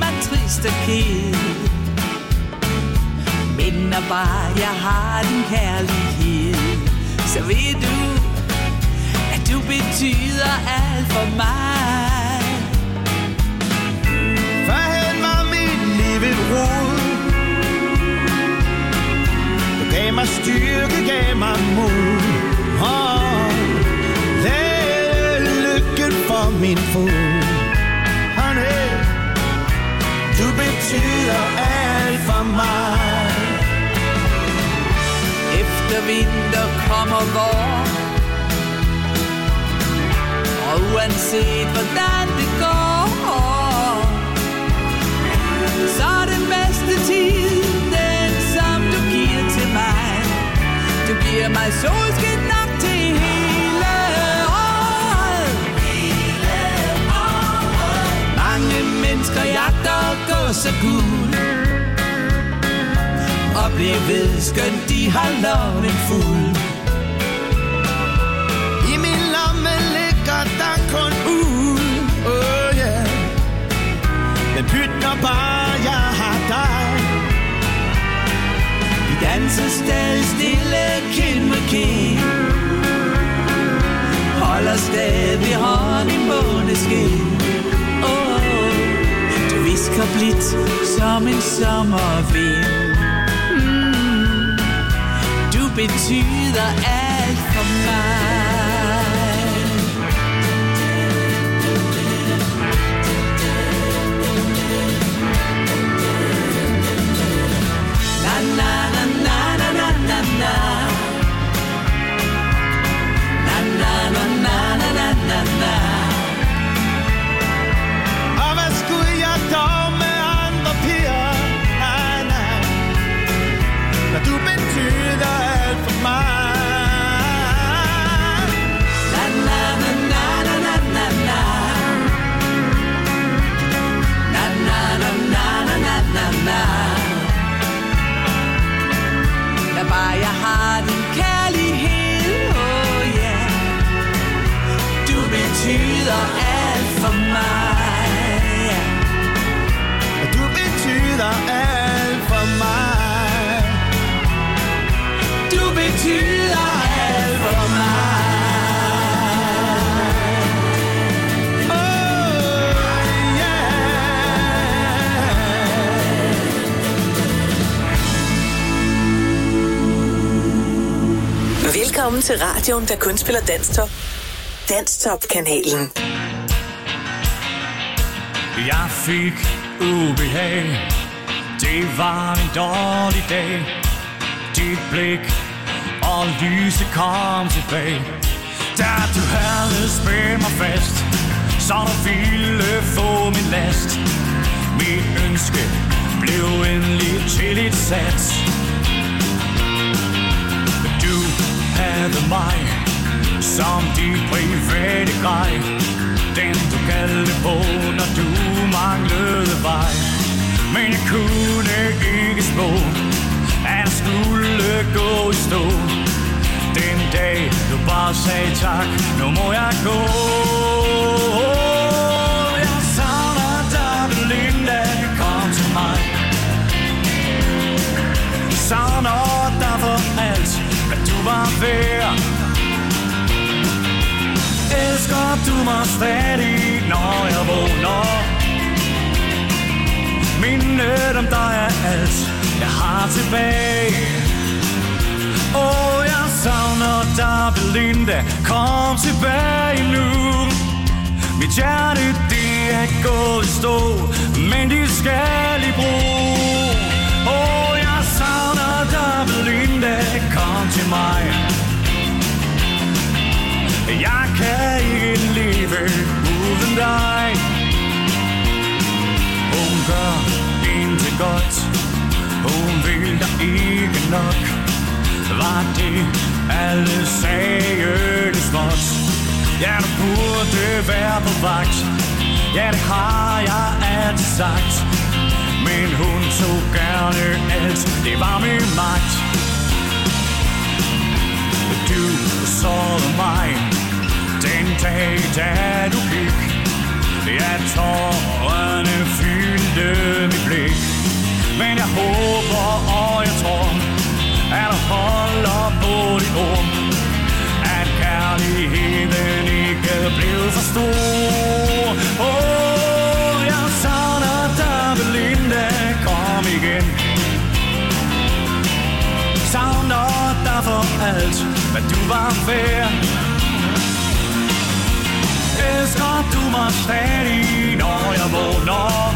mig trist og ked. Men når bare jeg har din kærlighed, så ved du, at du betyder alt for mig. Førhen var mit liv et rod. Du gav mig styrke, gav mig mod. Lad lykken for min fod. Honey, du betyder alt for mig. Efter vinter kommer vår, og uanset hvordan det går, så er den bedste tid den, som du giver til mig. Du giver mig solskin nok til hele året. Mange mennesker jagter gåseguld og bliver ved, skønt de har loven fuld. I min lomme ligger der kun uld. Oh yeah. Men pyt når bare jeg har dig. Vi danser stadig stille kind mod kind, holder stadig hånd i måneskin. Du visker blidt som en sommervind. Du betyder alt for mig. Na na na na na na na na. Na na na na na na na. Og hvad skulle jeg dog med andre piger? Nej, nej. Når du betyder alt for mig. Na na na na na na na. Na na na na na na na. Da bare jeg har din kærlighed, oh yeah. Du betyder alt for mig. Du betyder alt for mig. Du betyder alt for mig. Velkommen til radioen, der kun spiller Danstop. Danstop-kanalen. Jeg fik ubehag. Det var en dårlig dag. Dit blik og lyset kom tilbage. Da du havde spændt mig fast, så du ville få min last. Mit ønske blev endelig til et sats. Du havde mig som dit private grej, den du kaldte på, når du manglede vej. Men jeg kunne ikke spå, at jeg skulle gå i stå. Den dag du bare sagde tak, nu må jeg gå. Jeg savner dig, Belinda, kom til mig. Savner dig for alt, hvad du var værd. Elsker du mig stadig, når jeg vågner. Mindet om dig er alt, jeg har tilbage. Jeg savner dig, Belinda, kom tilbage nu. Mit hjerte, det er gået i stå, men det skal i brug. Jeg savner dig, Belinda, kom til mig. Jeg kan ikke leve uden dig. Hun gør intet godt, hun vil dig ikke nok. Var det alle sagde det småt? Ja, du burde være på vagt. Ja, det har jeg altid sagt. Men hun tog gerne alt, det var min magt. Du sårede mig den dag, da du gik. Ja, tårerne fyldte var fair. Elsker du mig stadig, når jeg vågner?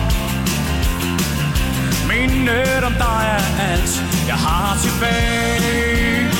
Mindet om dig er alt, jeg har tilbage.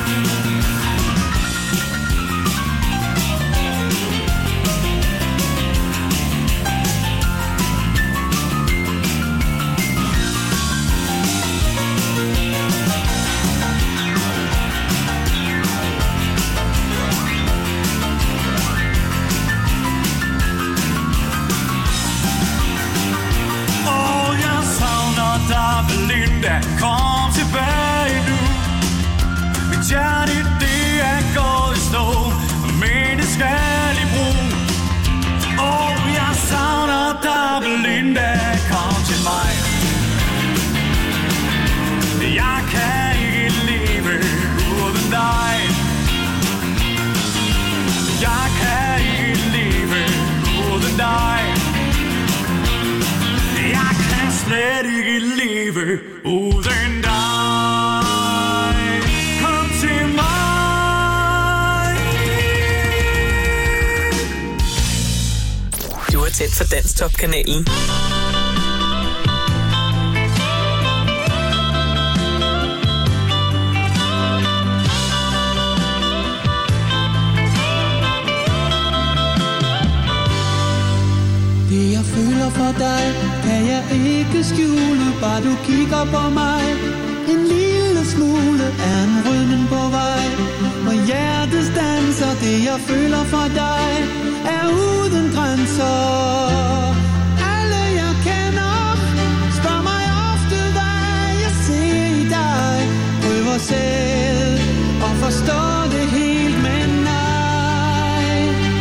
Belinda, kom tilbage nu. Mit hjerte, det er gået i stå, men det skal i brug. Jeg savner dig, Belinda, kom til mig. Jeg kan ikke leve uden dig. Jeg kan ikke leve uden dig. Jeg kan slet ikke leve uden dig. Kom til mig. Du er tæt for Danstop-kanalen. Det jeg føler for dig, kan jeg ikke skjule. Bare du kigger på mig, en lille smule er en rødmen på vej. Og hjertet standser, det jeg føler for dig, er uden grænser. Alle jeg kender, spørger mig ofte, hvad jeg ser i dig. Prøver selv at forstå det helt, men nej.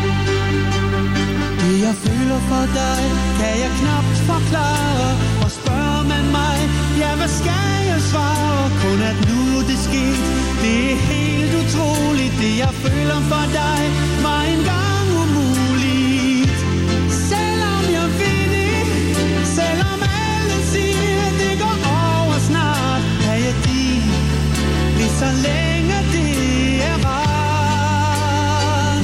Det jeg føler for dig, kan jeg knapt forklare. Og spørger man mig, ja hvad skal jeg svare? Kun at nu det sket, det er helt utroligt. Det jeg føler for dig, var engang umuligt. Selvom jeg ved det, selvom alle siger, det går over snart, er jeg din, lige så længe det er rart.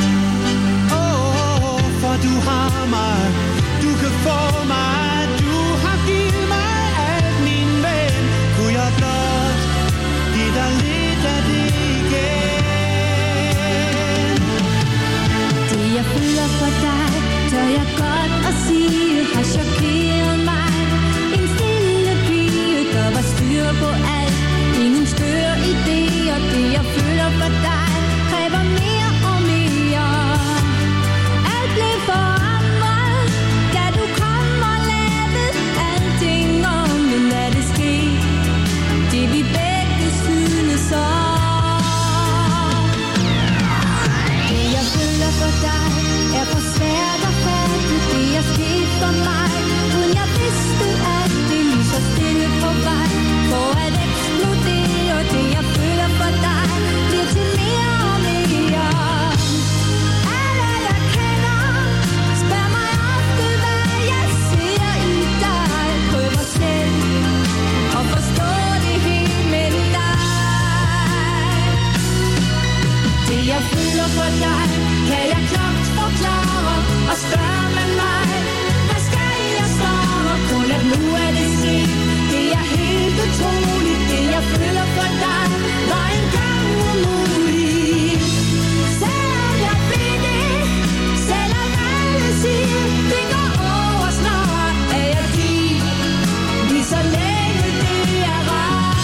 For du har mig, du kan få mig, du har givet mig alt, min ven. Kunne jeg blot give dig lidt af det igen. Det jeg føler for dig, tør jeg godt at sige, har chokeret mig. En stille pige, der var styr på alt, ingen skøre idéer. Det jeg føler for dig, kræver mere og mere. Alt blev forandret, da du kom og lavede alting om. Men lad det ske, det vi begge synes om. Det jeg føler for dig, er for svært at fatte. Det er sket for mig, uden jeg vidste, at det lige så stille på vej. For at eksplodere, det jeg føler for dig, bliver til mere og mere. Alle jeg kender, spørger mig ofte, hvad jeg ser i dig. Prøver selv at forstå det helt med dig. Det jeg føler for dig, kan jeg knapt forklare. Og spørger man mig, hvad skal jeg svare? Kun at nu er det set, det er helt utroligt. Det jeg føler for dig, var engang umuligt. Selvom jeg ved det, selvom alle siger, det går over snart, er jeg din, lige så længe det er rart.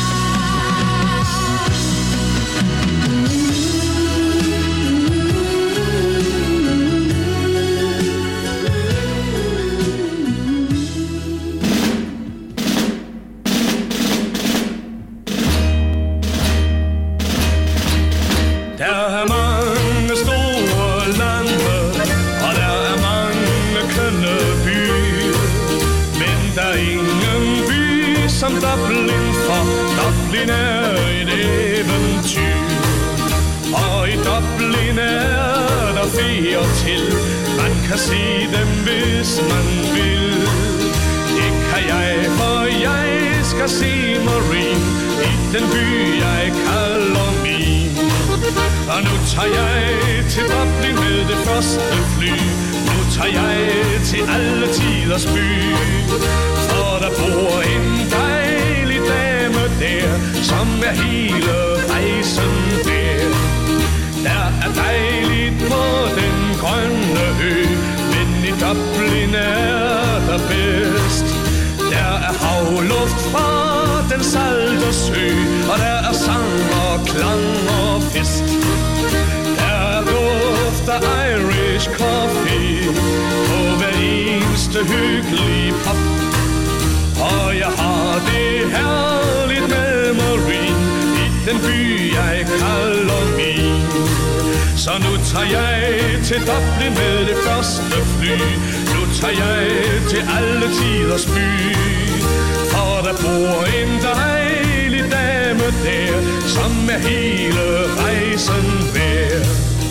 Der er mange store lande, og der er mange kønne byer. Men der er ingen by som Dublin, for Dublin er et eventyr. Og i Dublin er der feer til, man kan se dem hvis man vil. Det kan jeg, for jeg skal se Marie i den by jeg kalder min. Og nu tager jeg til Dublin med det første fly. Nu tager jeg til alle tiders by. For der bor en dejlig dame der, som er hele rejsen der. Der er dejligt på den grønne ø, men i Dublin er der bedst. Der er havluft fra den salte sø, og der er sang og klang og fest. Der er duft af Irish coffee på hver eneste hyggelige pop. Og jeg har det herligt med Marine i den by, jeg kalder min. Så nu tager jeg til Dublin med det første fly. Nu tager jeg til alle tiders by. For der bor en dejlig dame der, som er hele rejsen værd.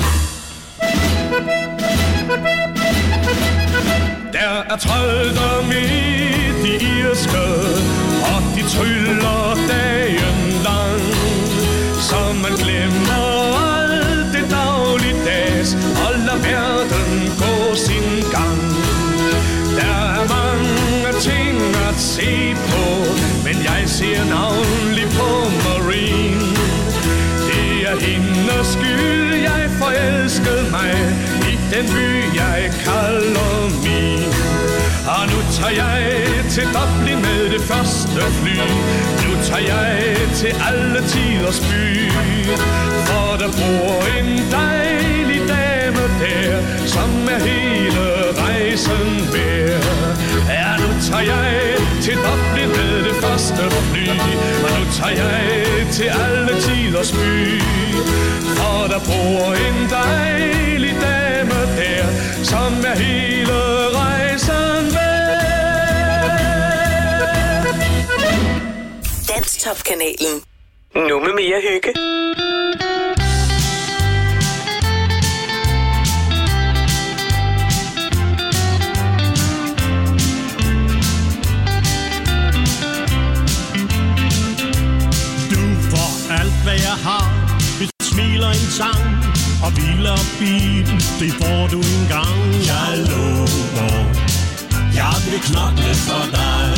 Der er trolddom i de irske, og de tryller dagen lang, så man glemmer alt det dagligdags og lader verden gå sin gang. Der er mange ting at se på, men jeg ser navnlig på Marine. Det er hendes skyld, jeg forelskede mig i den by, jeg kalder min. Og nu tager jeg til Dublin med det første fly. Nu tager jeg til alle tiders by. For der bor en dejlig dame der, som er hele rejsen værd. Ja, nu tager jeg til Dublin med det første fly. Og nu tager jeg til alle tiders by. For der bor en dejlig dame der, som er hele rejsen værd. Danstop-kanalen. Nu med mere hygge. Hvad jeg har, et smil og en sang, og bil og bil, det får du engang. Jeg lover, jeg vil knokle for dig.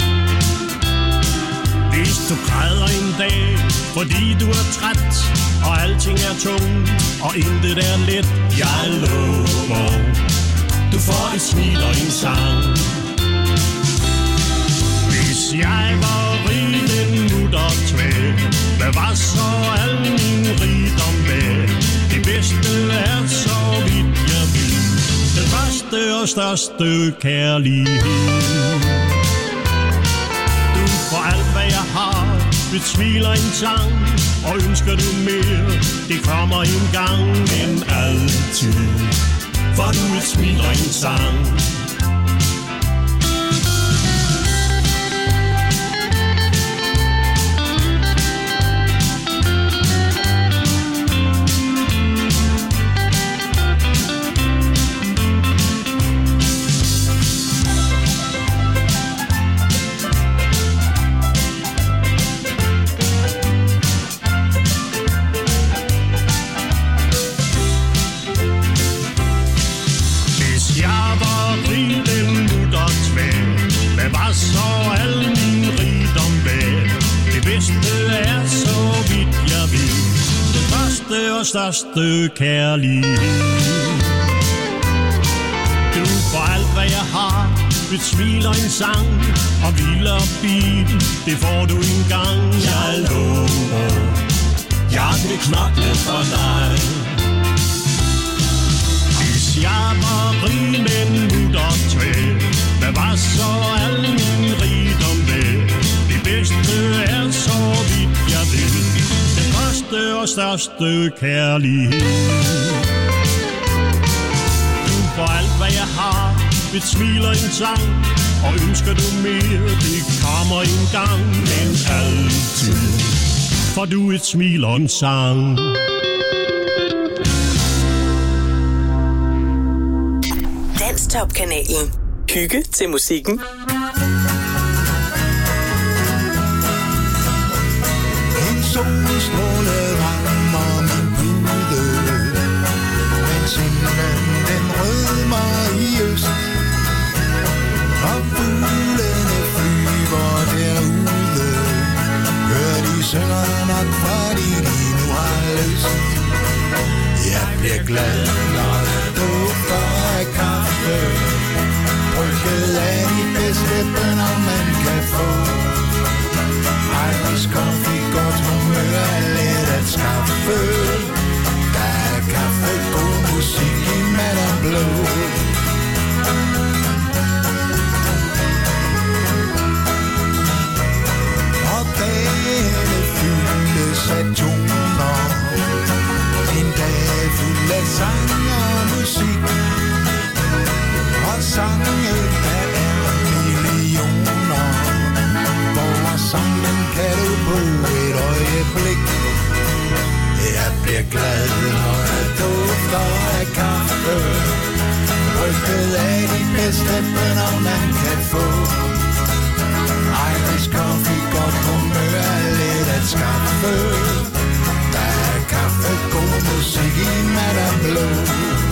Hvis du græder en dag, fordi du er træt, og alting er tung, og intet er let. Jeg lover, du får et smil og en sang. Hvis jeg var rig en mutter tvær, hvad var så al min rigdom værd? Det bedste er så vidt jeg vil, den første og største kærlighed. Du får alt hvad jeg har, et smil og en sang, og ønsker du mere, det kommer en gang. Men altid får du et smil og en sang. Største kærlighed. Du får alt hvad jeg har, et smil og en sang, og bil og bil, det får du engang. Jeg lover, jeg vil knokle for dig. Hvis jeg var rig med en mutter tvær, hvad var så al min rigdom værd? Det bedste er så vidt jeg vil, første og største kærlighed. Du får alt hvad jeg har, et smil og en sang, og ønsker du mere, det kommer en gang. Men altid får du et smil og en sang. Danstop-kanalen. Hygge til musikken. Solstråle rammer min pude. nok, fordi de nu har lyst. Jeg bliver glad, når der dufter af kaffe, brygget af de bedste bønner, man kan få. Irish coffee, godt humør er let at skaffe. Der er kaffe, god musik i Madame Blue. Og dagene fyldes af toner, en dag fuld af sang og musik. Og sange, der er millioner, hvor sangen kan du på et øjeblik. Jeg bliver glad, når der dufter af kaffe, brygget af de bedste bønner, man kan få. Irish coffee, godt humør er let at skaffe. Der er kaffe, god musik i Madame Blue.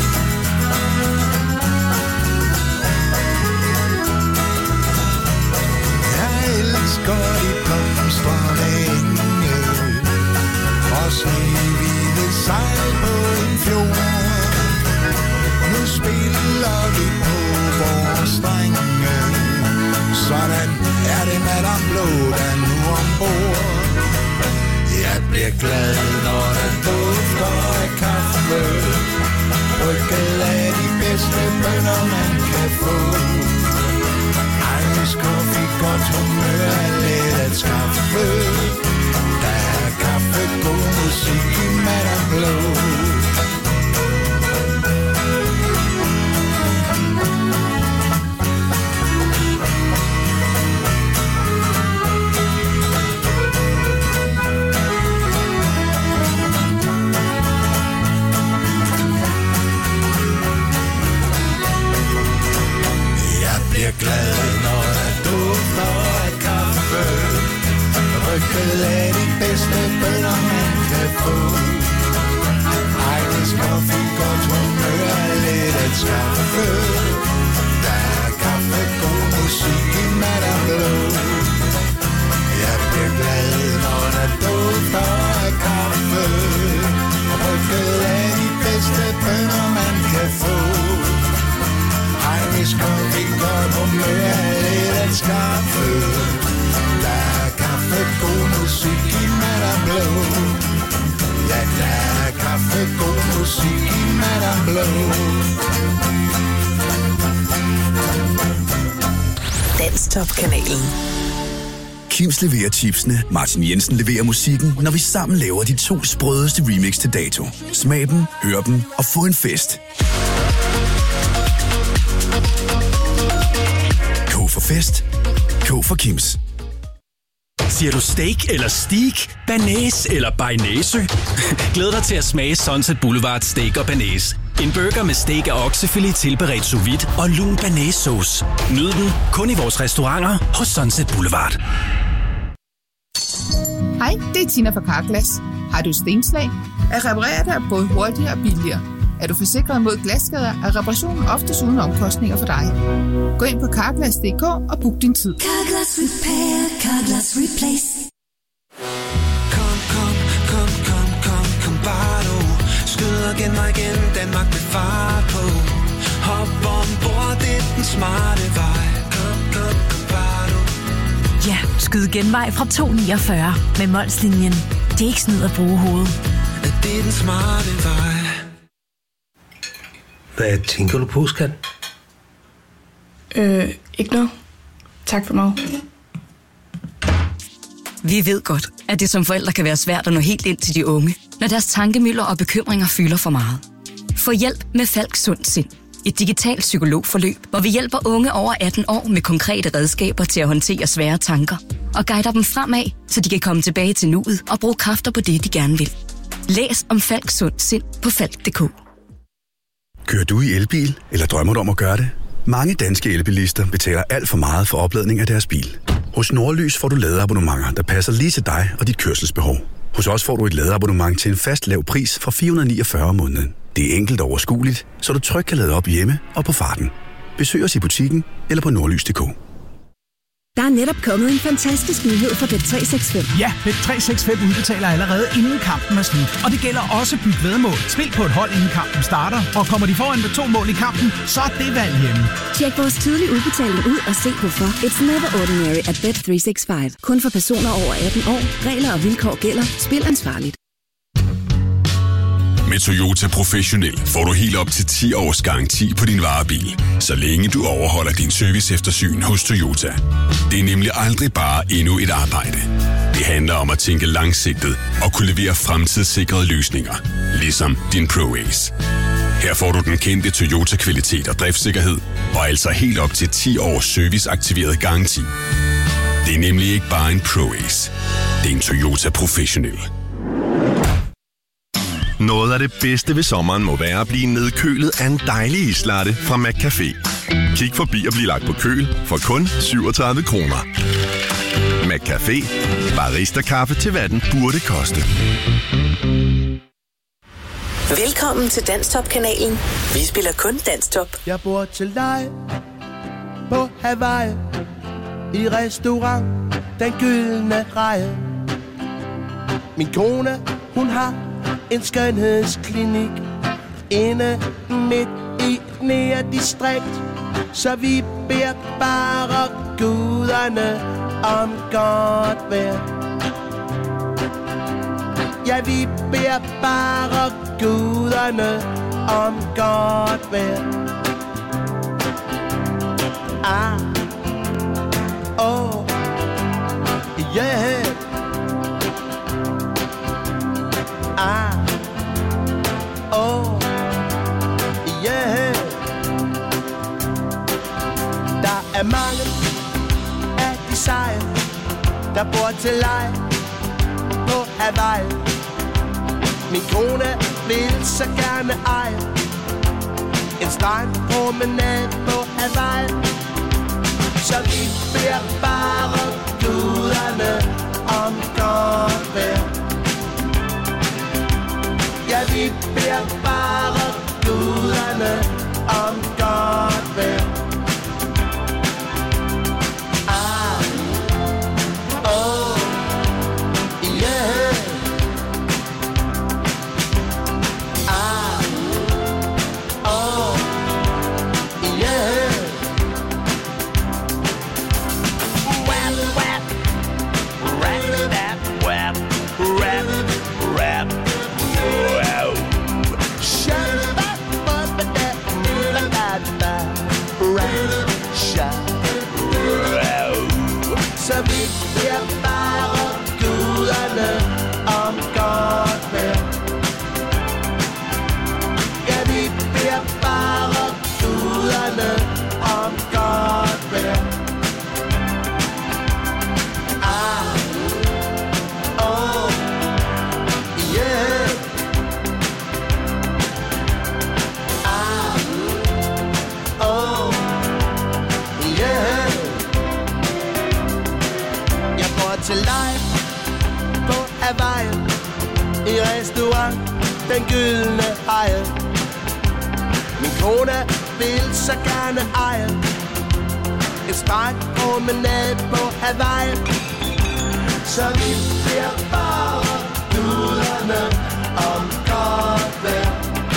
Jeg elsker de blomstrende enge og snehvide sejl på en fjord. Nu spiller vi på vores strenge, sådan er det Madame Blue, der nu ombord. Jeg bliver glad, når der dufter af kaffe, brygget af de bedste bønner, man kan få. Irish coffee, godt humør er let at skaffe. Der er kaffe, god musik i Madame Blue. Jeg bliver glad, når der dufter af kaffe, brygget af de bedste bønner, man kan få. Irish coffee, godt humør er let at skaffe. Der er kaffe, god musik i Madame Blue. Jeg bliver glad, når der dufter af kaffe, brygget af de bedste bønner, man kan få. Irish coffee, godt humør er let at skaffe. Der er kaffe, god musik i Madame Blue. Ja, der er kaffe, god musik i Madame Blue. Danstop-kanalen. Kims leverer chipsene, Martin Jensen leverer musikken, når vi sammen laver de 2 sprødeste remix til dato. Smag dem, hør dem og få en fest. K for fest. K for Kims. Siger du steak eller steak, banæs eller bearnaise? Glæd dig til at smage Sunset Boulevard Steak og Banæs. En burger med steak og oksefilet tilberedt sous vide og lun banæssauce. Nyd den kun i vores restauranter hos Sunset Boulevard. Hej, det er Tina fra Carglass. Har du stenslag? At reparere det er både hurtigere og billigere. Er du forsikret mod glasskader, er reparationen oftest uden omkostninger for dig. Gå ind på Carglass.dk og book din tid. Carglass Repair, Carglass Replace. Kom bare du. Skyd og genvej igen, Danmark med fart på. Hop ombord, det er den smarte vej. Kom bare du. Ja, skyd genvej fra 249 med Molslinjen. Det er ikke snyd at bruge hovedet. Det er den smarte vej. Hvad tænker du på, skat? Ikke noget. Tak for mig. Vi ved godt, at det som forældre kan være svært at nå helt ind til de unge, når deres tankemylder og bekymringer fylder for meget. Få hjælp med Falk Sund Sind. Et digitalt psykologforløb, hvor vi hjælper unge over 18 år med konkrete redskaber til at håndtere svære tanker og guider dem fremad, så de kan komme tilbage til nuet og bruge kræfter på det, de gerne vil. Læs om Falk Sund Sind på falk.dk. Kører du i elbil, eller drømmer du om at gøre det? Mange danske elbilister betaler alt for meget for opladning af deres bil. Hos Nordlys får du ladeabonnementer, der passer lige til dig og dit kørselsbehov. Hos os får du et ladeabonnement til en fast lav pris fra 449 om måneden. Det er enkelt og overskueligt, så du trygt kan lade op hjemme og på farten. Besøg os i butikken eller på nordlys.dk. Der er netop kommet en fantastisk nyhed for Bet365. Ja, Bet365 udbetaler allerede inden kampen er slut. Og det gælder også byt væddemål. Spil på et hold inden kampen starter, og kommer de foran med 2 mål i kampen, så er det valg hjemme. Tjek vores tidlige udbetaling ud og se hvorfor. It's never ordinary at Bet365. Kun for personer over 18 år. Regler og vilkår gælder. Spil ansvarligt. Med Toyota Professionel får du helt op til 10 års garanti på din varebil, så længe du overholder din service eftersyn hos Toyota. Det er nemlig aldrig bare endnu et arbejde. Det handler om at tænke langsigtet og kunne levere fremtidssikrede løsninger, ligesom din ProAce. Her får du den kendte Toyota-kvalitet og driftssikkerhed, og altså helt op til 10 års serviceaktiveret garanti. Det er nemlig ikke bare en ProAce. Det er en Toyota Professionel. Noget af det bedste ved sommeren må være at blive nedkølet af en dejlig islatte fra McCafé. Kig forbi og bliv lagt på køl for kun 37 kroner. McCafé. Barista-kaffe til hvad den burde koste. Velkommen til Danstop-kanalen. Vi spiller kun Danstop. Jeg bor til dig på Hawaii i restaurant Den Gyldne Reje. Min kone, hun har en skønhedsklinik inde midt i et nærdistrikt, så vi beder bare guderne om godt vejr. Ja, vi beder bare guderne om godt vejr. Ah, oh, yeah. Ah, oh, yeah. Der er mange af de seje, der bor til leje på Hawaii. Min kone vil så gerne eje en strandpromenade på Hawaii. Så vi beder bare guderne om godt vejr. Ja, vi beder bare guderne om godt vejr. Ah, oh, yeah. Ah, oh, yeah. Wap, wap, rap, rap, wap, rap, rap. Wow. Så vi beder bare guderne om godt vejr. Ja, vi beder bare guderne om godt vejr. Ah, oh, yeah. Ah, oh, yeah. Jeg bor til leje på Hawaii i restaurant Den Gyldne Reje. Min kone vil så gerne eje en strandpromenade på Hawaii. Så vi beder bare guderne om godt vejr.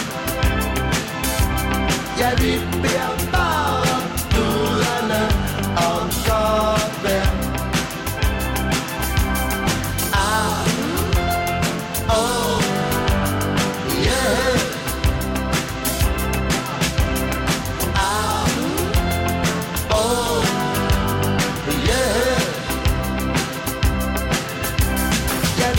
Ja, vi beder bare guderne om godt vejr. Ah, oh, yeah. Ah, oh, yeah. Ja,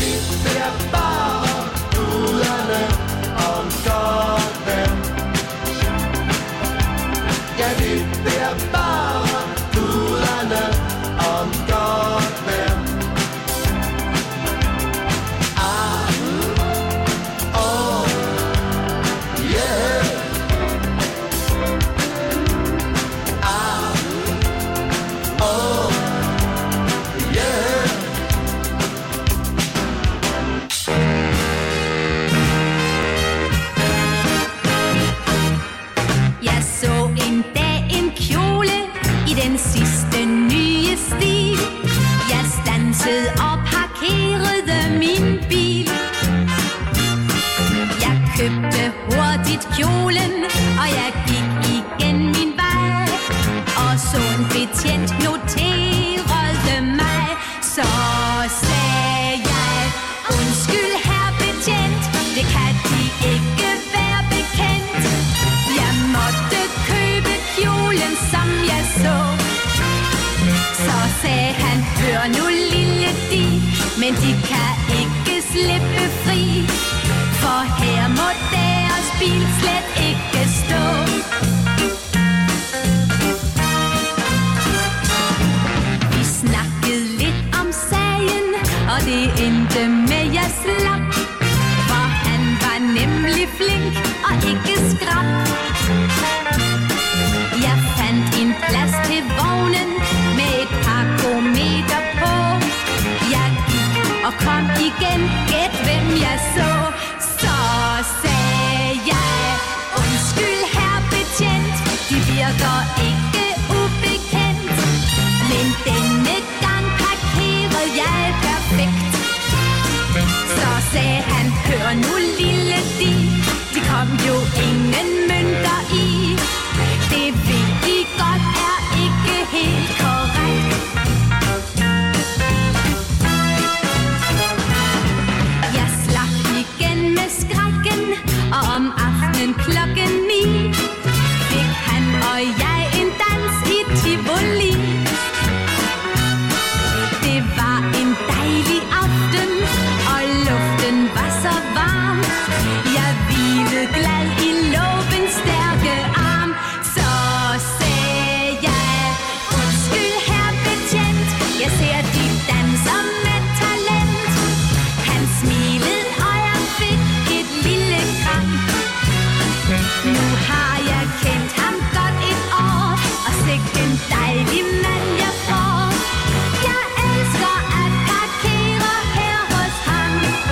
Så sagde jeg, undskyld herr betjent, det kan de ikke være bekendt. Jeg måtte købe kjolen, som jeg så. Så sagde han, hør nu lille de, men de kan ikke slippe fri, for her må deres bil slet ikke stå. Vi snakkede lidt om sagen, og det endte med jeg slap, for han var nemlig flink og ikke skrap. Jeg fandt en plads til vognen med et par meter på. Jeg gik og kom igen, gæt hvem jeg så. Så sagde jeg, undskyld herr betjent, de virker ikke ubekendt, men denne gang parkerede jeg perfekt. Så sagde han, hør nu lille de kom jo ingen mønter i. Det ved de godt er ikke helt korrekt. Jeg slap igen med skrækken, og om aftenen 9:00 fik han og jeg en dans i Tivoli. Det var en dejlig aften, og luften var så varm. Jeg hvilede glad i lovens stærke arm. Så sagde jeg, undskyld herr betjent, jeg ser de danser med talent. Han smilede, og jeg fik et lille kram. Nu har jeg kendt ham godt et år, og sikken dejlig mand jeg får. Jeg elsker at parkere her hos ham.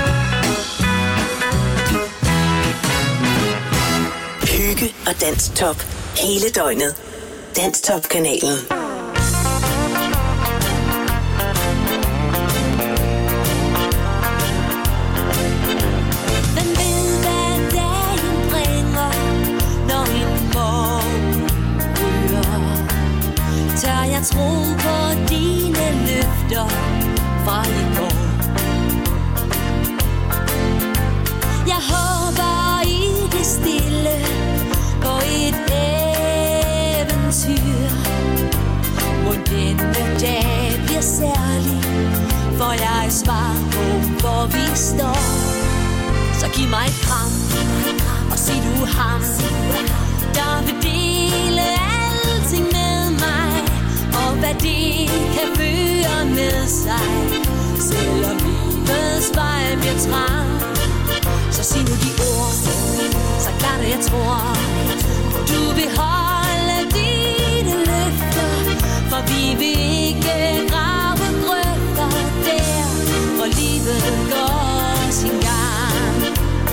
Hygge og Danstop hele døgnet. Danstop-kanalen. Hvem ved, hvad dagen bringer, når en morgen ryger? Tør jeg tro på dine løfter fra i går? Jeg håber i det stille på et eventyr. Må denne dag bliver særlig, for jeg svar på, hvor vi står. Så giv mig et kram, og sig du ham, der vil dele alting med mig, og hvad det kan føre med sig, selvom livets vej bliver trang. Så sig nu de ord, så klart at jeg tror, du vil holde dine løfter, for vi vil ikke grave grøfter der, hvor livet går sin gang.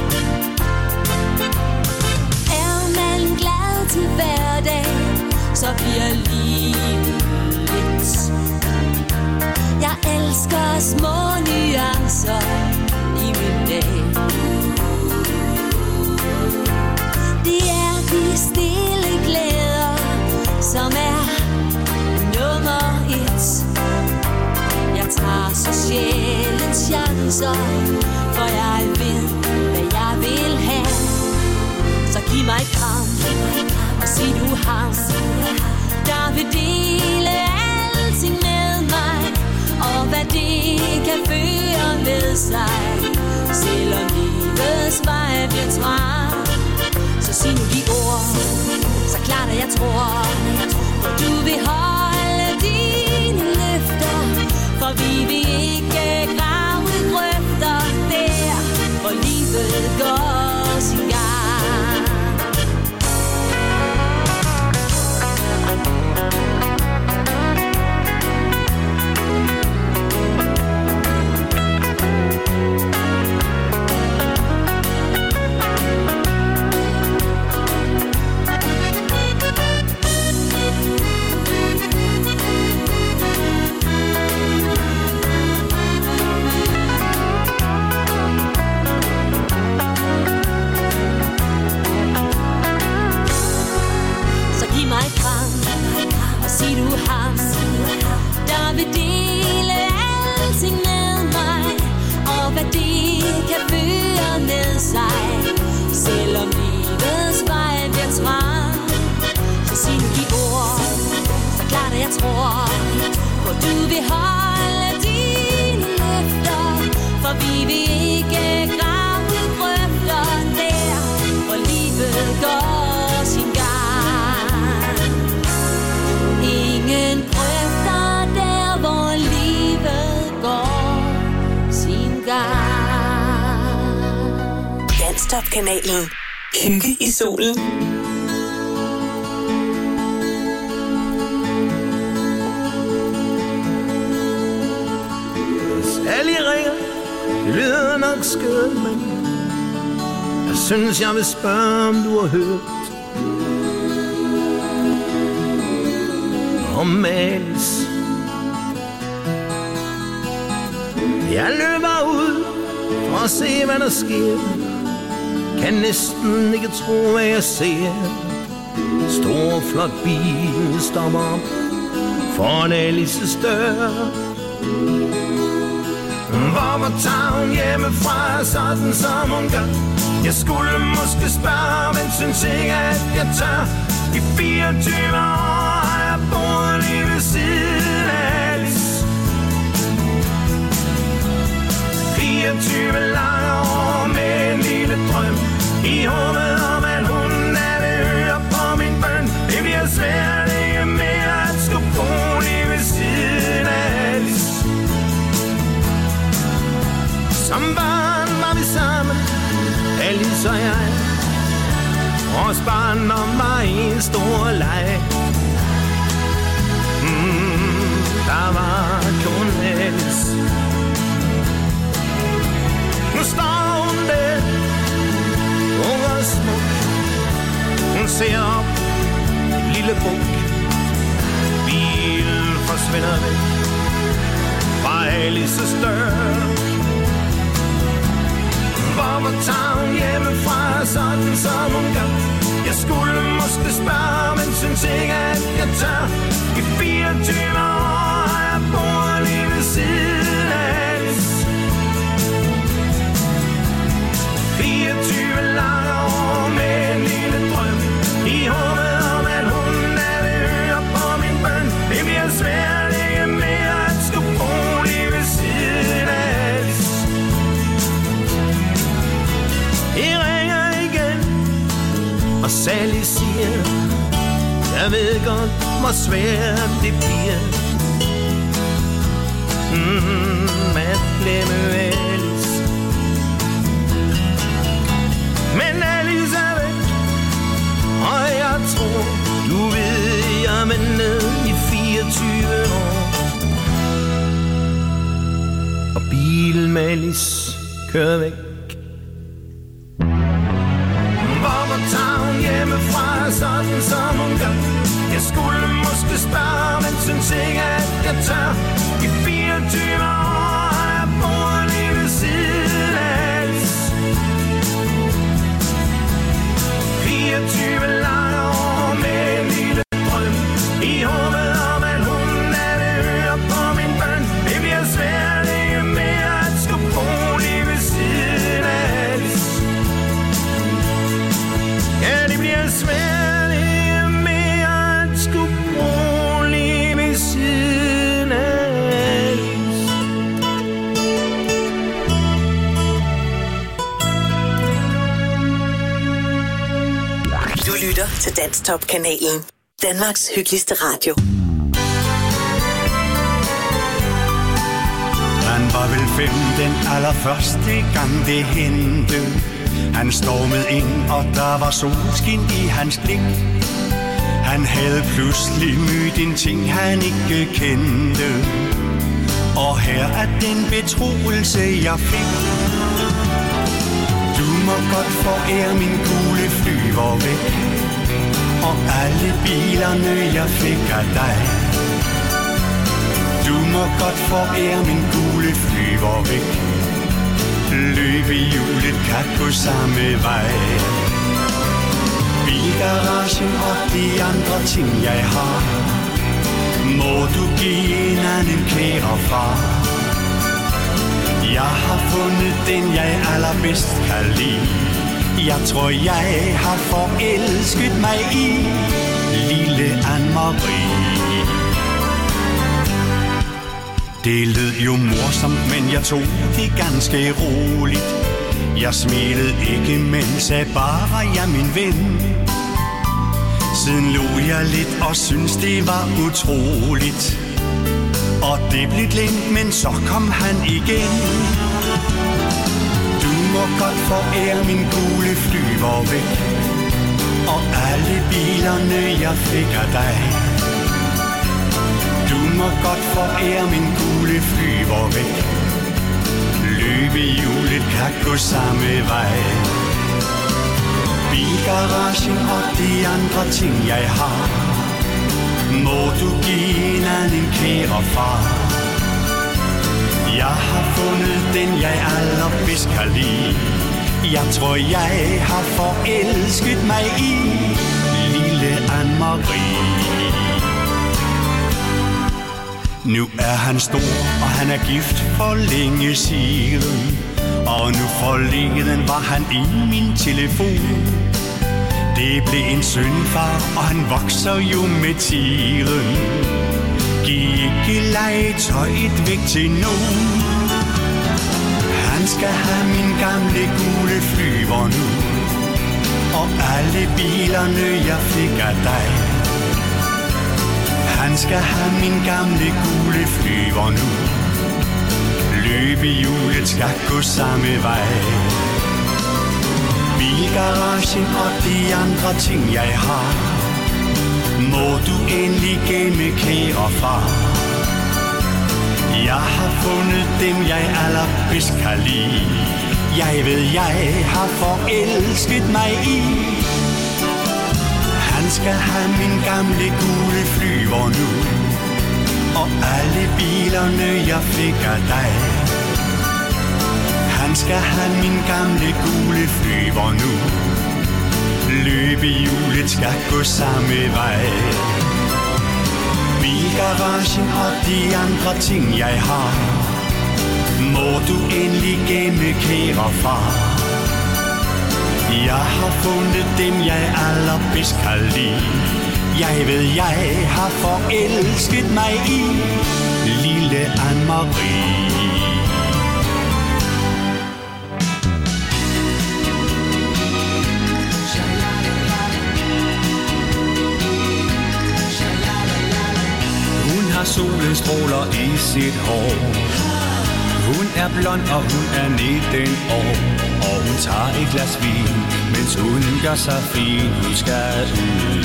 Er man glad til hverdag, så bliver livet lidt. Jeg elsker små nuancer i min dag. Det er de stille glæder, som er nummer 1. Jeg tager så sjældent chancer, for jeg ved, hvad jeg vil have. Så giv mig et kram, og sig du ham, der vil dele alting med mig, og hvad det kan føre med sig, selvom livets vej bliver trang. Så sig nu de ord, så klart at jeg tror, du vil holde dine løfter, for vi vil ikke grave grøfter der, hvor livet går sin gang. du vil holde dine løfter, for vi vil ikke grave grøfter der, hvor livet går sin gang. Ingen grøfter der, hvor livet går sin gang. Danstop-kanalen. Hygge i solen. Sally ringer, det lyder nok skørt, men jeg synes, jeg vil spørge, om du har hørt om Alice. Jeg løber ud for at se, hvad der sker. Kan næsten ikke tro, hvad jeg ser. Stor, flot bil stopper op foran Alices dør. Hvorfor tager hun hjemmefra, sådan som hun gør? Jeg skulle måske spørge, men synes ikke, at jeg tør. I 24 år har jeg boet lige ved siden af Alice. 24 lange år med en lille drøm, i håbet om, at hun vil høre på min bøn. Det bliver svært ikke mere at skulle bo lige ved siden af Alice. Som barn var vi sammen, Alice og jeg. Vores barndom var en stor leg. Der var kun Alice. Nu står hun der, ung og smuk. Hun ser op et lille buk. Bilen forsvinder væk fra Alices dør. Hvorfor tager hun hjemmefra, sådan som hun gør? Jeg skulle måske spørge, men synes ikke, at jeg tør. I 24 år har jeg boet lige ved siden af Alice. 24 lange år med en lille drøm, i håbet om, at hun vil høre på min bøn. Det bliver svært ikke mere at skulle bo lige ved siden af Alice. I ringer igen, og Sally siger, jeg ved godt, hvor svært det bliver. At glemme Alice. Men Alice er væk, og jeg tror, du ved, jeg er ned i 24 år. Og bilen med Alice kører væk. Hvorfor tager hun hjemmefra, sådan som hun gør? Jeg skulle måske spørge, men synes ikke, at jeg tør. I 24 år har jeg boet lige ved siden af Alice. 24 lange år med en lille drøm, i håbet om, at hun vil høre på min bøn. Det bliver svært ikke mere at skulle bo lige ved siden af Alice. Ja, det bliver svært ikke mere at skulle bo lige ved siden af Alice. Du lytter til Danstop-kanalen. Danmarks hyggeligste radio. Han var vel 5 den allerførste gang det hente. Han stormede ind, og der var solskin i hans blik. Han havde pludselig mødt en ting, han ikke kendte. Og her er den betroelse, jeg fik. Du må godt forære min gule flyver væk, og alle bilerne, jeg fik af dig. Du må godt forære min gule flyver væk. Løbehjulet kan gå samme vej. Bilgaragen og de andre ting, jeg har, må du give en anden kære far. Jeg har fundet den, jeg allerbedst kan lide. Jeg tror, jeg har forelsket mig i lille Anne-Marie. Det lød jo morsomt, men jeg tog det ganske roligt. Jeg smilede ikke, men sagde bare, ja min ven. Siden lå jeg lidt og syntes det var utroligt. Og det blev glemt, men så kom han igen. Du må godt forære min gule flyver væk, og alle bilerne jeg fik af dig. Du må godt forære min gule flyver væk. Løbehjulet kan gå samme vej. Bilgaragen og de andre ting jeg har, må du give en anden kære far. Jeg har fundet den jeg allerbedst kan lide. Jeg tror jeg har forelsket mig i lille Anne-Marie. Nu er han stor, og han er gift for længe siden. Og nu forleden var han i min telefon. Det blev en sønfar, og han vokser jo med tiden. Giv ikke legetøjet væk til nogen. Han skal have min gamle gule flyver nu, og alle bilerne jeg fik af dig. Han skal have min gamle gule flyver nu. Løbehjulet skal gå samme vej. Bilgaragen og de andre ting jeg har, må du endelig gemme kære far. Jeg har fundet dem jeg allerbedst kan lide. Jeg ved jeg har forelsket mig i. Han skal have min gamle gule flyver nu, og alle bilerne jeg fik af dig. Han skal have min gamle gule flyver nu. Løbehjulet skal gå samme vej. Bilgaragen og de andre ting jeg har, må du endelig gemme kære far. Jeg har fundet dem jeg allerbedst kan lide. Jeg ved jeg har forelsket mig i lille Anne-Marie. Har solens stråler i sit hår. Hun er blond og hun er 19 år, og hun tager et glas vin, mens hun gør sig fin. Hun skal ud.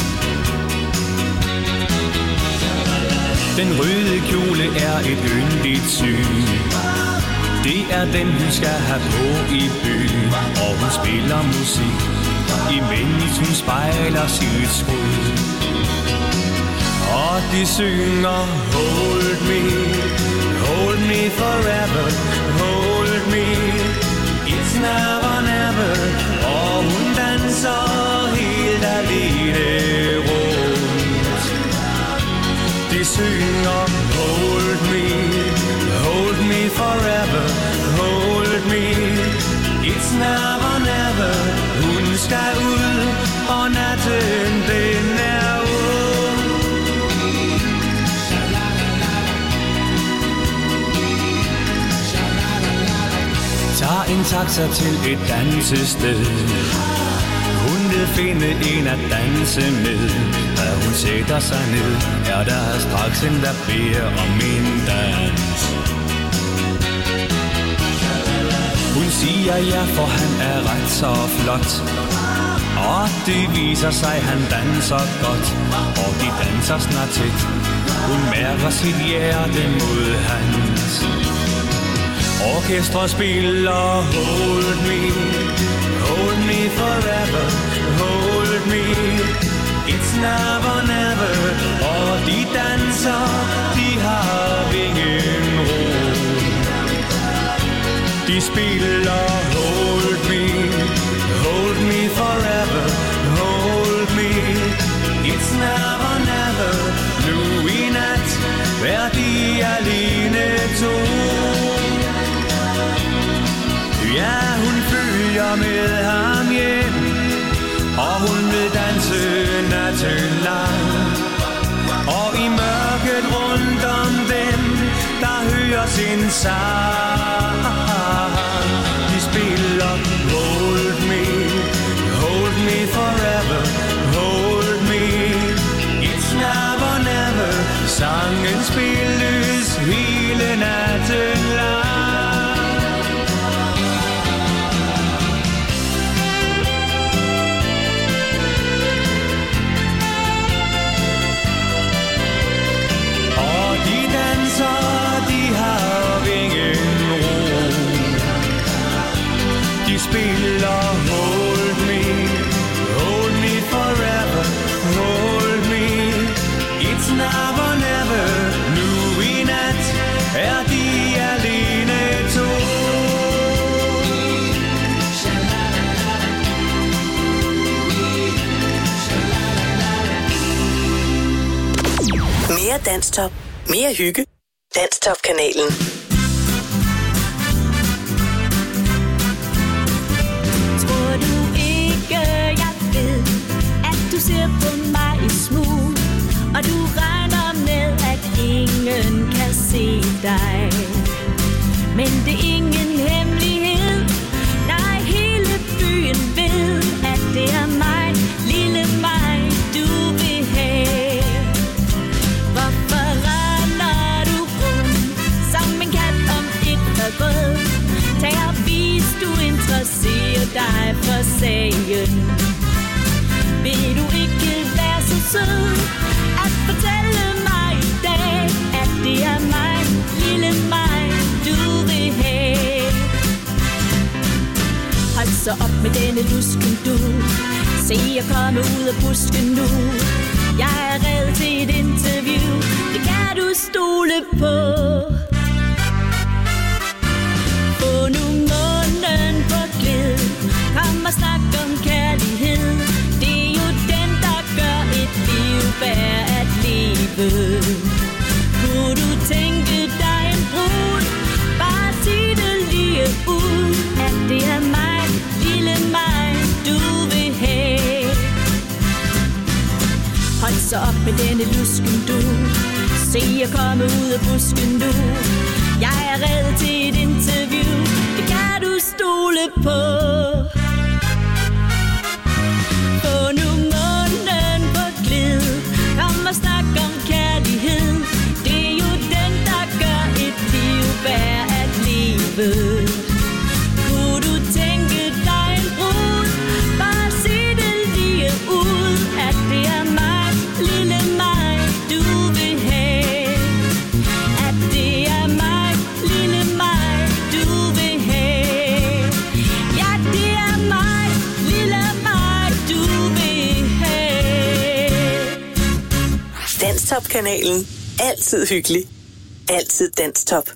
Den røde kjole er et yndigt syn. Det er den hun skal have på i byen, og hun spiller musik, imens hun spejler sit skud. Og de synger hold me forever, hold me, it's never never. Og hun danser helt alene rundt. De synger hold me forever, hold me, it's never never. Hun skal ud, og natten den er ud. Tag en taxa til et dansested. Hun vil finde en at danse med. Da hun sætter sig ned, er der straks en, der beder om en dans. Hun siger ja, for han er ret så flot. Og det viser sig, han danser godt. Og de danser snart tæt. Hun mærker sit hjerte mod hans. Orkestret spiller hold me forever, hold me, it's never never. Og de danser, de har ingen ro. De spiller hold me forever, hold me, it's never never. Nu i nat, vær de alene to. Ja, hun følger med ham hjem, og hun vil danse natten lang. Og i mørket rundt om dem, der hører synger sin sang. De spiller Hold me forever, hold me. It's never, never. Sangen spilles hele natten lang. Spiller hold me forever, hold me. It's never, never. Nu i nat er de alene to. Mere Danstop, mere hygge. Danstop-kanalen. Du ser på mig i smug, og du regner med, at ingen kan se dig. Men det er ingen hemmelighed, nej, hele byen ved, at det er mig, lille mig, du vil have. Hvorfor render du rundt som en kat om et grød? Tag og vis, du interesserer dig for sagen. Vil du ikke være så sød at fortælle mig i dag, at det er mig, lille mig, du vil have? Hold så op med denne lusken du, se jeg komme ud af busken nu. Jeg er rede til et interview, det kan du stole på. Få nu munden på glid, kom og snak om kærlighed. Værd at leve. Kunne du tænke dig en brud? Bare sig det lige ud, at det er mig, lille mig, du vil have. Hold så op med denne lusken du, se jeg komme ud af busken nu. Jeg er rede til et interview, det kan du stole på. Få nu munden på glid, kom og snak om kærlighed. Det er jo den, der gør et liv værd at leve. Kunne du tænke dig en brud? Bare sig det lige ud, at det er mig, lille mig, du vil have. At det er mig, lille mig, du vil have. Ja, det er mig, lille mig, du vil have. Danstop-kanalen. Altid hyggelig. Altid Danstop.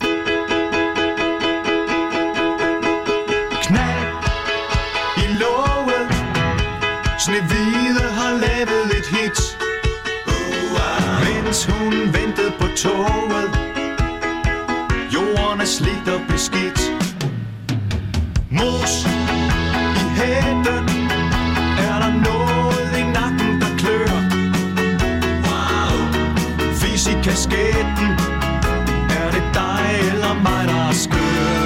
Knald i låget. Snehvide har lavet et hit, mens hun ventede på toget. Jorden er slidt og beskidt. Mos i hætten. Er der noget i nakken, der klør? Fis i kasketten. Er det dig eller mig, der er skør?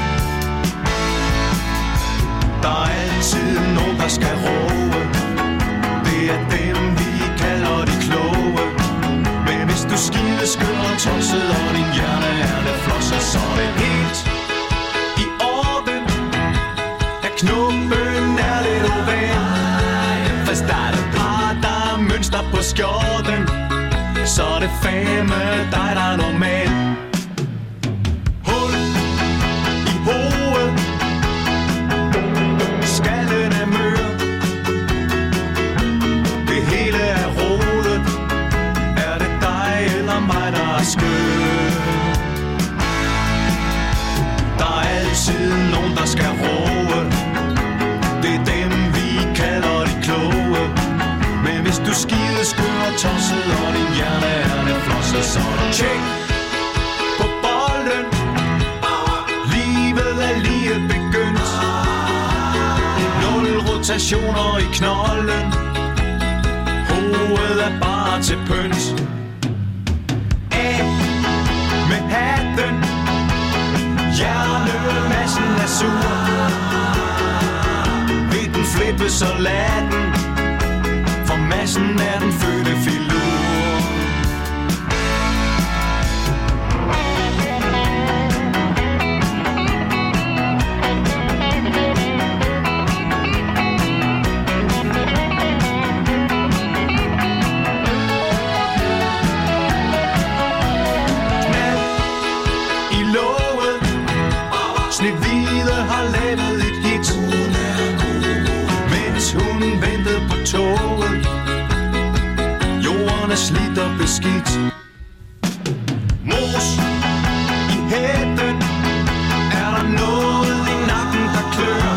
Der er altid nogen, der skal råbe. Det er dem, vi kalder de kloge. Men hvis du skide skør og tosset, og din hjerne er det flosser, så er det helt i orden. At knuppen er lidt oval. Hvis der er et par, der er mønster på skjorten, så er det fandme dig, der er normal. Hul i hovedet. Skallen er mør. Det hele er rodet. Er det dig eller mig, der er skør? Der er altid nogen, der skal råbe. Det er dem, vi kalder de kloge. Men hvis du skide skør og tosset, og din hjerne er det flosset, så er der tjek på bolden. Livet er lige begyndt. 0 rotationer i knolden. Hovedet er bare til pynt. Af med hatten. bombe, så lad den. For massen er den fødte filur. Snehvide har lavet et hit, mens hun ventede på toget. Jorden er slidt og beskidt. Mos i hætten, er der noget i nakken, der klør?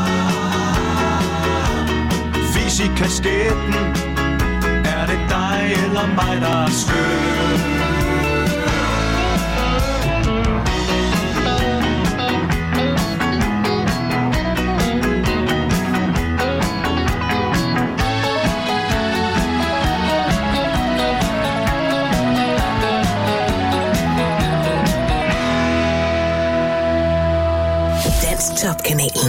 Fis i kasketten, er det dig eller mig, der er skør? Danstop-kanalen.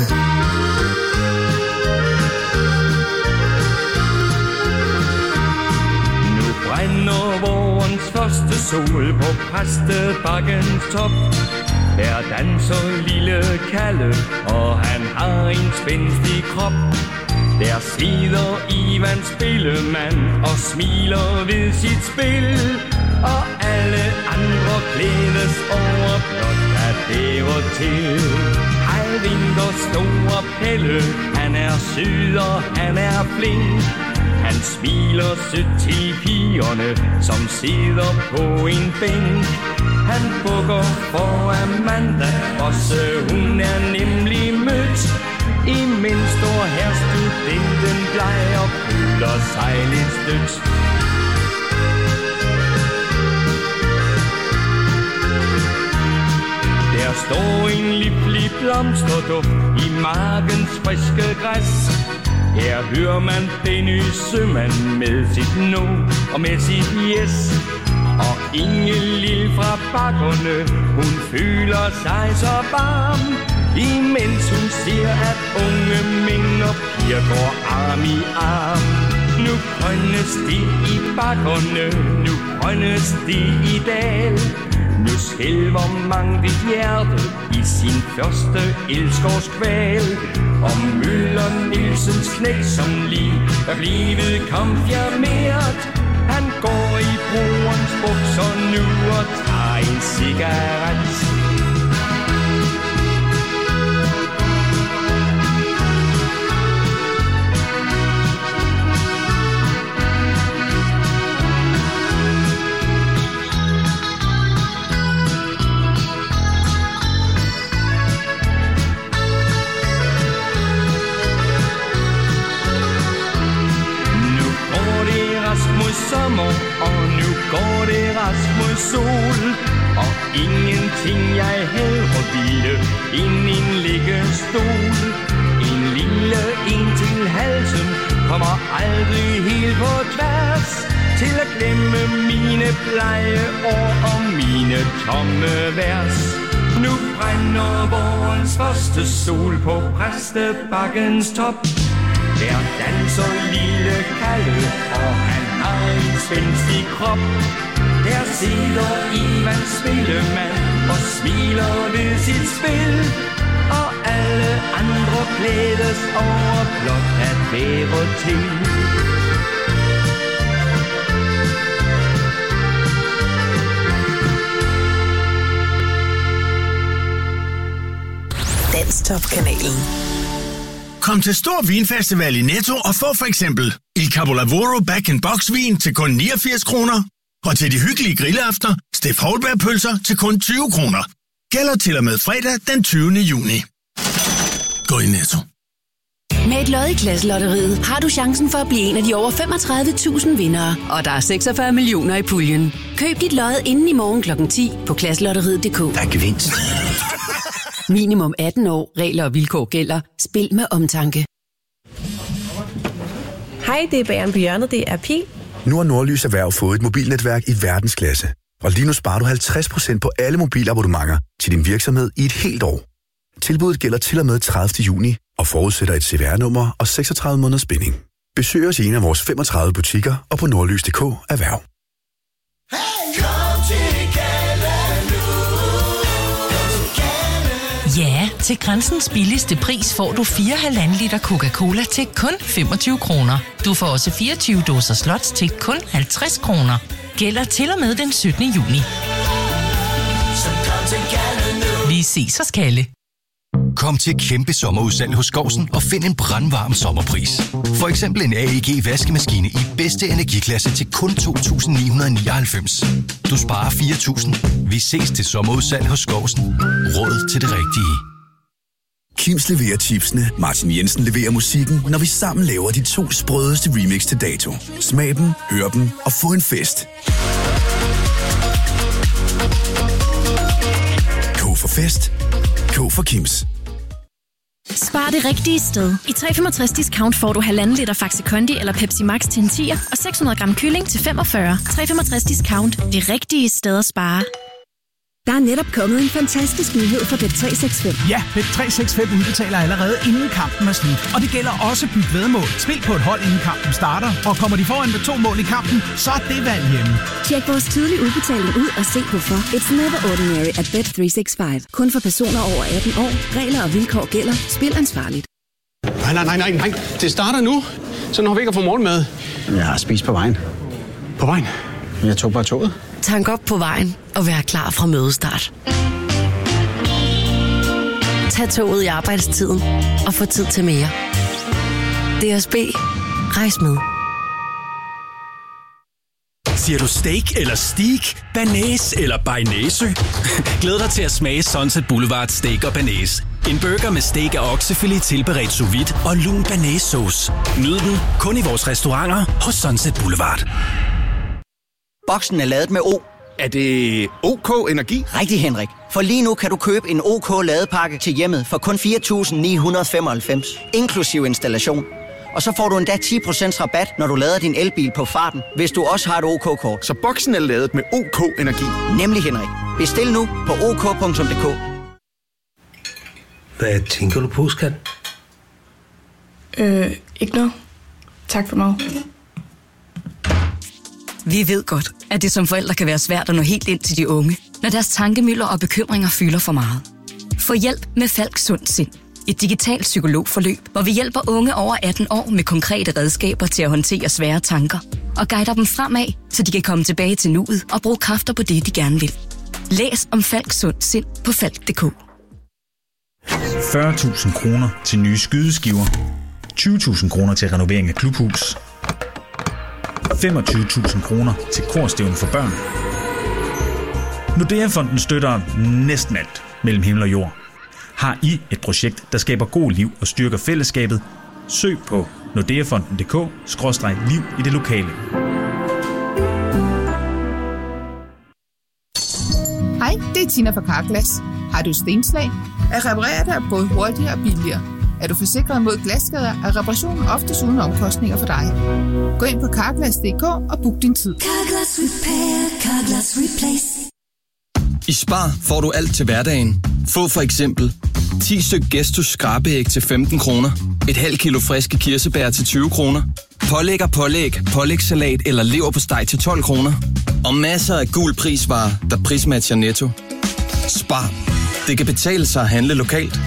Nu brænder vårens første sol på præstebakkens top. Der danser lille Kalle, og han har en spændstig krop. Der sidder Ivan spillemand og smiler ved sit spil. Og alle andre glædes over blot at bære til. Hej vinter store Pelle, han er sød og han er flink. Han smiler sødt til pigerne, som sidder på en bænk. Han bukker for Amanda, også hun er nemlig mødt. Imens står her studenten bleg og føler sig lidt stødt. Der står en livlig blomsterduft i markens friske græs. Her hører man den nye sømand med sit no og med sit yes. Og Inge Lille fra bakkerne, hun føler sig så varm, imens hun ser, at unge mænd og piger går arm i arm. Nu grønnes det i bakkerne, nu grønnes det i dal. Nu skælver mange dit hjerte i sin første elskårs kval. Og Møller Nielsens knægt, som lige er blevet konfirmeret, han går i brorens bukser nu og tager en cigaret. Sommer, og nu går det rask mod sol. Og ingenting jeg hellere ville end en liggestol. En lille en til halsen kommer aldrig helt på tværs. Til at glemme mine blege år og mine tomme vers. Nu brænder vårens første sol på præstebakkens top. Der danser lille Kalle, og han har en spændstig krop. Der sidder Ivan spillemand og smiler ved sit spil. Og alle andre glædes over blot at være til. Danstop-kanalen. Kom til Stor Vinfestival i Netto og få for eksempel Il Capolavoro Back-in-Box vin til kun 89 kroner. Og til de hyggelige grillaftener, Steff Holberg-pølser til kun 20 kroner. Gælder til og med fredag den 20. juni. Gå i Netto. Med et lod i Klasselotteriet har du chancen for at blive en af de over 35.000 vindere. Og der er 46 millioner i puljen. Køb dit lod inden i morgen kl. 10 på klasselotteriet.dk. Der er gevinst. Minimum 18 år. Regler og vilkår gælder. Spil med omtanke. Hej, det er Bageren på hjørnet. Det er Pil. Nu har Nordlys Erhverv fået et mobilnetværk i verdensklasse. Og lige nu sparer du 50% på alle mobilabonnementer til din virksomhed i et helt år. Tilbuddet gælder til og med 30. juni. og forudsætter et CVR-nummer og 36 måneders spænding. Besøg os i en af vores 35 butikker og på nordlys.dk erhverv. Ja, til Grænsens billigste pris får du 4,5 liter Coca-Cola til kun 25 kroner. Du får også 24 dåser Slots til kun 50 kroner. Gælder til og med den 17. juni. Vi ses hos Kalle. Kom til kæmpe sommerudsalg hos Skovsen og find en brandvarm sommerpris. For eksempel en AEG vaskemaskine i bedste energiklasse til kun 2.999. Du sparer 4.000. Vi ses til sommerudsalg hos Skovsen. Råd til det rigtige. Kims leverer chipsene, Martin Jensen leverer musikken, når vi sammen laver de 2 sprødeste remix til dato. Smag dem, hør dem og få en fest. K for fest. K for Kims. Spar det rigtige sted. I 365 discount får du 1,5 liter Faxe Kondi eller Pepsi Max til en 10'er og 600 gram kylling til 45. 365 discount. Det rigtige sted at spare. Der er netop kommet en fantastisk nyhed for Bet365. Ja, Bet365 udbetaler allerede inden kampen er slut. Og det gælder også byt væddemål. Spil på et hold inden kampen starter. Og kommer de foran med 2 mål i kampen, så er det valg hjemme. Tjek vores tidlige udbetaling ud og se hvorfor. It's never ordinary at Bet365. Kun for personer over 18 år. Regler og vilkår gælder. Spil ansvarligt. Nej. Det starter nu. Så når vi ikke har fået morgenmad. Jeg har spist på vejen. På vejen? Jeg tog bare toget. Tank op på vejen og vær klar fra mødestart. Tag toget i arbejdstiden og få tid til mere. DSB. Rejs med. Siger du steak eller steak, banæs eller bearnaise? Glæd dig til at smage Sunset Boulevard Steak og Banæs. En burger med steak og oksefilet tilberedt sous vide og lun banæssauce. Nyd den kun i vores restauranter hos Sunset Boulevard. Boksen er ladet med O. Er det OK Energi? Rigtig, Henrik. For lige nu kan du købe en OK ladepakke til hjemmet for kun 4.995, inklusiv installation. Og så får du endda 10% rabat, når du lader din elbil på farten, hvis du også har et OK-kort. Så boksen er ladet med OK Energi? Nemlig, Henrik. Bestil nu på ok.dk. Hvad tænker du på, skat? Ikke noget. Tak for mig. Vi ved godt, at det som forældre kan være svært at nå helt ind til de unge, når deres tankemylder og bekymringer fylder for meget. Få hjælp med Falk Sund Sind. Et digitalt psykologforløb, hvor vi hjælper unge over 18 år med konkrete redskaber til at håndtere svære tanker og guider dem fremad, så de kan komme tilbage til nuet og bruge kræfter på det, de gerne vil. Læs om Falk Sund Sind på falk.dk. 40.000 kroner til nye skydeskiver. 20.000 kroner til renovering af klubhus. 25.000 kroner til korstævne for børn. Nordea-fonden støtter næsten alt mellem himmel og jord. Har I et projekt, der skaber god liv og styrker fællesskabet? Søg på nordeafonden.dk/liv i det lokale. Hej, det er Tina fra Carglass. Har du stenslag? At reparere dig både hurtigere og billigere. Er du forsikret mod glasskader, er reparationen oftest uden omkostninger for dig. Gå ind på Carglass.dk og book din tid. Carglass Repair, Carglass Replace. I Spar får du alt til hverdagen. Få for eksempel 10 styk Gestus skrabeæg til 15 kroner, et halvt kilo friske kirsebær til 20 kroner, pålæg og pålægsalat eller leverpostej til 12 kroner, og masser af gul prisvarer, der prismatcher Netto. Spar. Det kan betale sig at handle lokalt.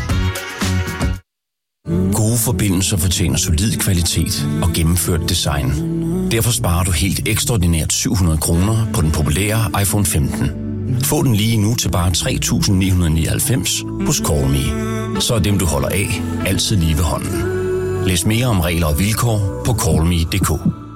Gode forbindelser fortjener solid kvalitet og gennemført design. Derfor sparer du helt ekstraordinært 700 kroner på den populære iPhone 15. Få den lige nu til bare 3.999 hos Call.me. Så er dem, du holder af, altid lige ved hånden. Læs mere om regler og vilkår på callme.dk.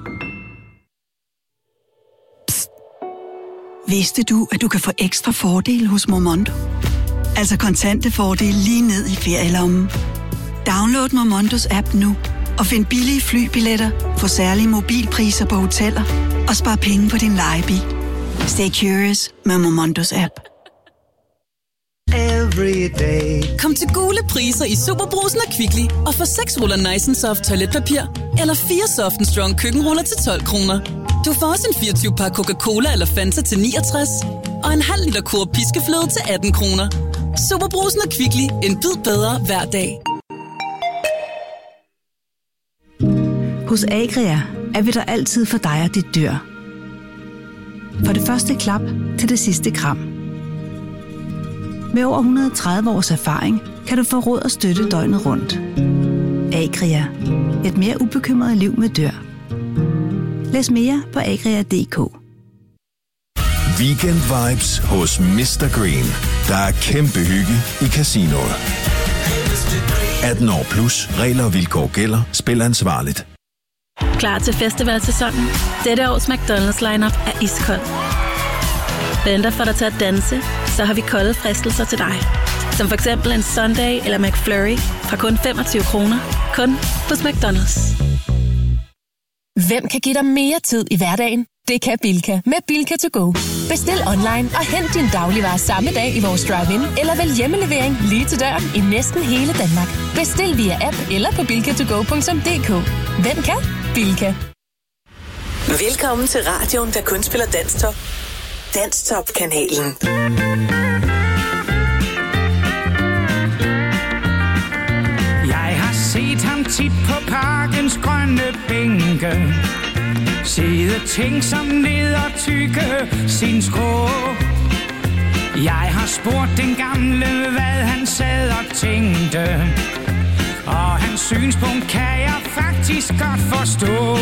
Vidste du, at du kan få ekstra fordele hos Momondo? Altså kontante fordele lige ned i ferielommen. Download Momondos app nu og find billige flybilletter, få særlige mobilpriser på hoteller og spar penge på din lejebil. Stay curious med Momondos app. Kom til gule priser i Superbrugsen og Kvickly og få 6 ruller Nice & Soft toiletpapir eller 4 Soft & Strong køkkenruller til 12 kroner. Du får også en 24-pakke Coca-Cola eller Fanta til 69 og en halv liter Coop piskefløde til 18 kroner. Superbrugsen og Kvickly. En bid bedre hver dag. Hos Agria er vi der altid for dig og dit dyr. For det første klap til det sidste kram. Med over 130 års erfaring kan du få råd og støtte døgnet rundt. Agria. Et mere ubekymret liv med dyr. Læs mere på agria.dk. Weekend vibes hos Mr. Green. Der er kæmpe hygge i casinoet. 18 år plus. Regler og vilkår gælder. Spil ansvarligt. Klar til festivalsæsonen? Dette års McDonald's lineup er iskold. Venter for dig til at danse, så har vi kolde fristelser til dig. Som for eksempel en Sunday eller McFlurry fra kun 25 kroner. Kun hos McDonald's. Hvem kan give dig mere tid i hverdagen? Det kan Bilka med Bilka to go. Bestil online og hent din dagligvarer samme dag i vores drive-in, eller vælg hjemmelevering lige til døren i næsten hele Danmark. Bestil via app eller på bilkatogo.dk. Hvem kan? Bilka. Velkommen til radioen, der kun spiller Danstop. Danstop-kanalen. Jeg har set ham tit på parkens grønne bænke. Sidde tænksom ned og tykke sin skrå. Jeg har spurgt den gamle, hvad han sad og tænkte. Og hans synspunkt kan jeg faktisk godt forstå.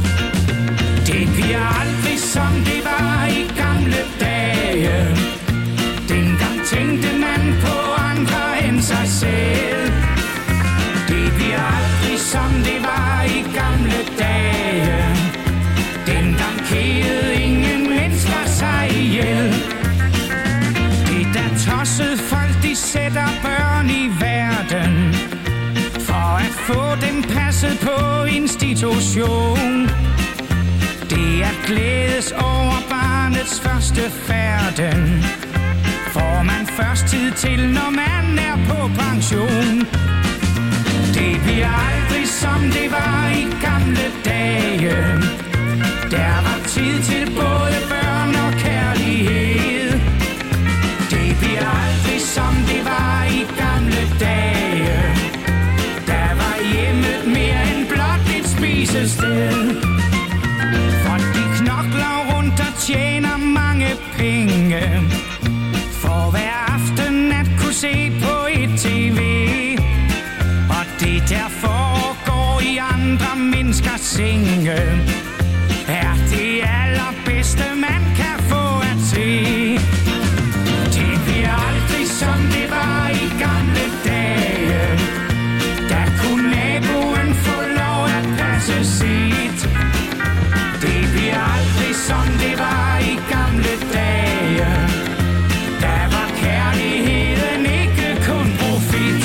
Det bliver aldrig som det var i gamle dage. Dengang tænkte man på andre end sig selv. Det bliver aldrig som det var i gamle dage. Dengang kædede ingen mennesker sig ihjel. Det der tossede folk, de sætter børn i verden for at få dem passet på institution. Det er glædes over barnets første færden. Får man først tid til, når man er på pension. Det bliver aldrig som det var i gamle dage. Der var tid til både børn og kærlighed. Det bliver aldrig som det var i gamle dage. Der var hjemmet mere end blot et spisested. Folk de knokler rundt og tjener mange penge for hver aften at kunne se på et tv. Og det der foregår i andre menneskers senge er det allerbedste man kan få at se. Det bliver aldrig som det var i gamle dage. Der kunne naboen få lov at passe sit. Det bliver aldrig som det var i gamle dage. Der var kærligheden ikke kun profit.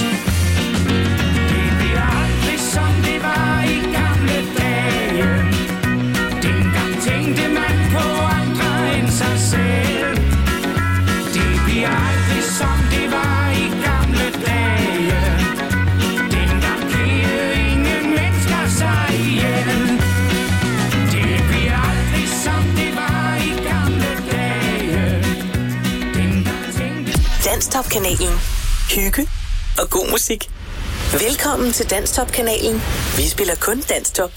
Det bliver aldrig som det var i gamle dage. Dengang tænkte man på andre end sig selv. Det bliver aldrig som det var i gamle dage. Dengang kædede ingen mennesker sig ihjel. Det bliver aldrig som det var i gamle dage. Dengang tænkte... Danstop-kanalen. Hygge og god musik. Velkommen til Danstop-kanalen. Vi spiller kun Danstop.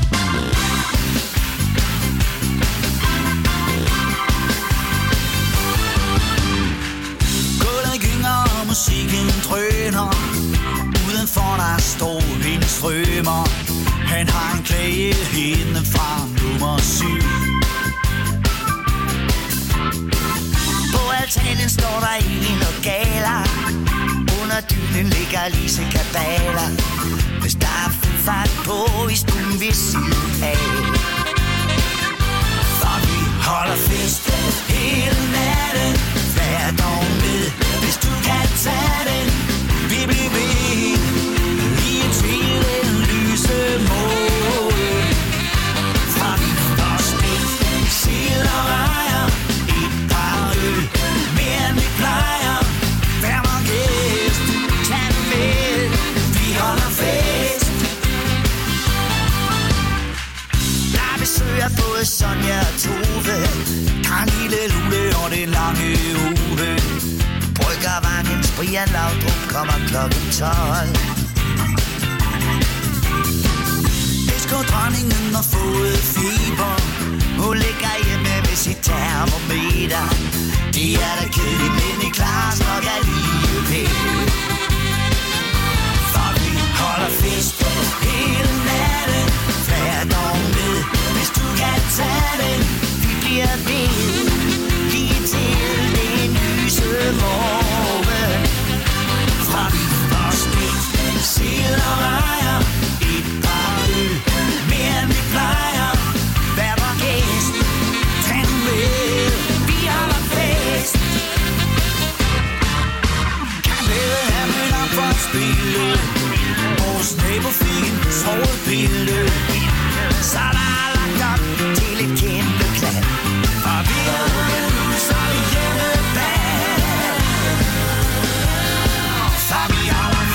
Musikken drøner. Udenfor der står en strømmer. Han har en klage hende fra nummer 7. På altanen står der en og galer. Under dynen ligger Lise Kabaler. Hvis der er fuld fart på i stuen ved siden af. For vi holder fest hele natten. Vær dog med, hvis du kan tage den. Vi bliver ved lige til den lyse mål. Fra vi får spil, sild og rejer. Et par øl, mere end vi plejer. Vær mig gæst, tag den med. Vi holder fest. Der besøger både Sonja og Tove. Karen Lille Lule og den lange Uve. Bryggervangens Brian Laudrup kommer klokken 12. Det Husker dronningen har fået feber. Hun ligger hjemme med sit termometer. Det er da kedeligt, men det klares nok alligevel. For vi holder fest hele natten. Vær dog med, hvis du kan tage den. Vi bliver ved lige til den lyse morgen. Fra vi får spændt, sild og rejer. Et par øl, mere end vi plejer. Vær vor gæst, tag nu med, vi holder fest. Kan bedre have mødt op for at spille. Vores nabo fik en sovet pille. Så der er lagt op til